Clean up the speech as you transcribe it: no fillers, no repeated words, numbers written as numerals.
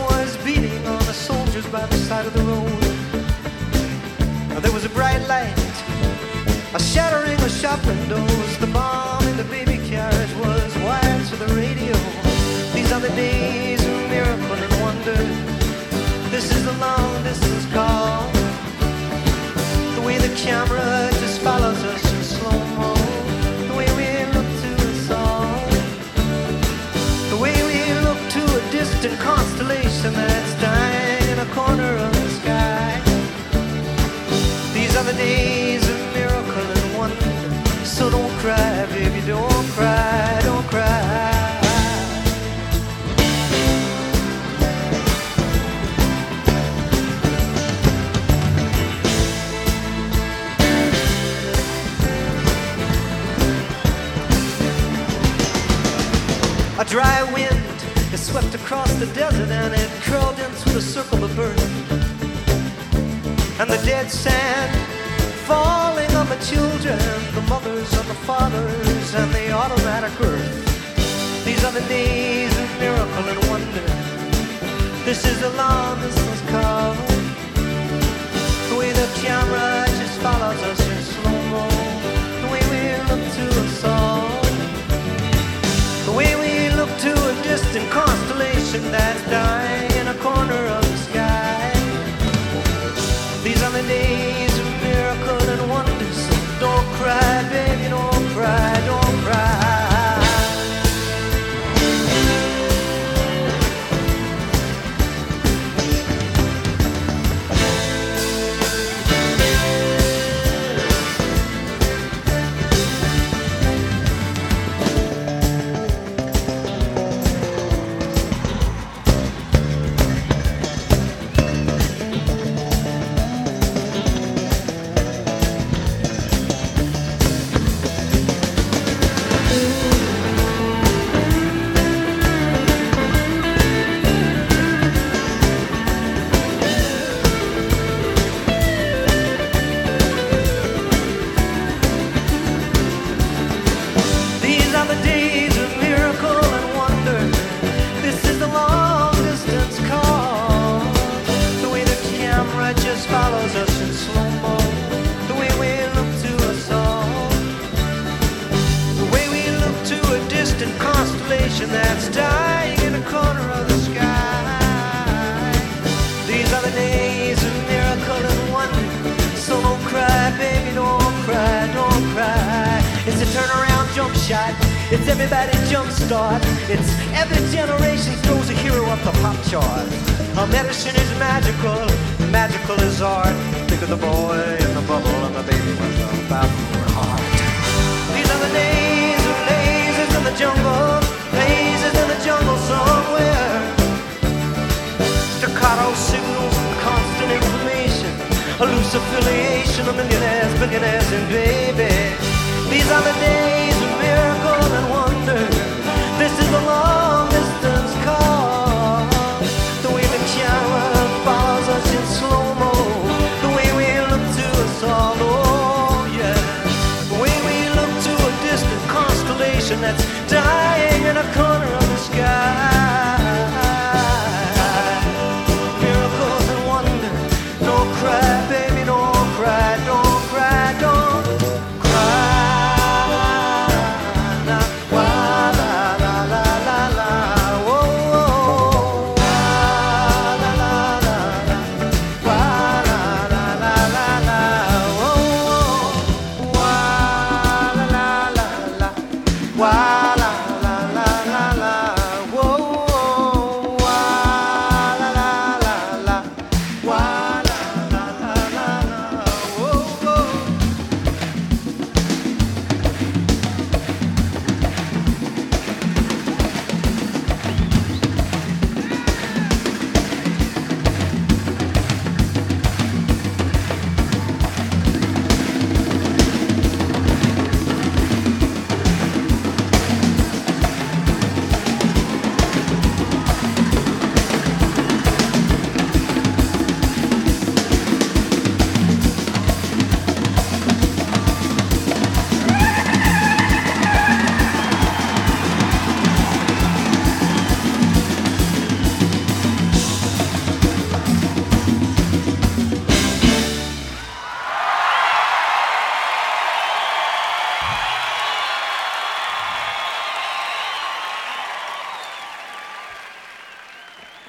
was beating on the soldiers by the side of the road. There was a bright light, a shattering of shop windows. The bomb in the baby carriage was wired to the radio. These are the days of miracle and wonder. This is the long distance call. The way the camera just follows us in slow-mo. The way we look to the song. The way we look to a distant constellation that's dying in a corner of the sky. These are the days of miracle and wonder. So don't cry, baby, don't cry, don't cry. A dry wind, it swept across the desert and it curled into the circle of burning. And the dead sand falling on the children, the mothers and the fathers, and the automatic earth. These are the days of miracle and wonder. This is the long distance call. The way the camera just follows us in slow-mo. The way we look to a song. The way we look to a distant constellation that's dying in a corner of the sky. These are the days of miracle and wonder. So don't cry, baby, don't cry, don't cry. Follows us in slow-mo. The way we look to a song. The way we look to a distant constellation that's dying in a corner of the sky. These are the days of miracle and wonder. So don't cry, baby, don't cry, don't cry. It's a turnaround jump shot. It's everybody's jump start. It's every generation throws a hero up the pop chart. Our medicine is magical, magical is art. Think of the boy in the bubble and the baby with the bathroom heart. These are the days of lasers in the jungle, lasers in the jungle somewhere. Staccato signals and constant information, a loose affiliation of millionaires, billionaires, and baby. These are the days of miracle and wonder. This is the long distance call. The way the camera follows us in slow-mo. The way we look to us all, oh yeah. The way we look to a distant constellation that's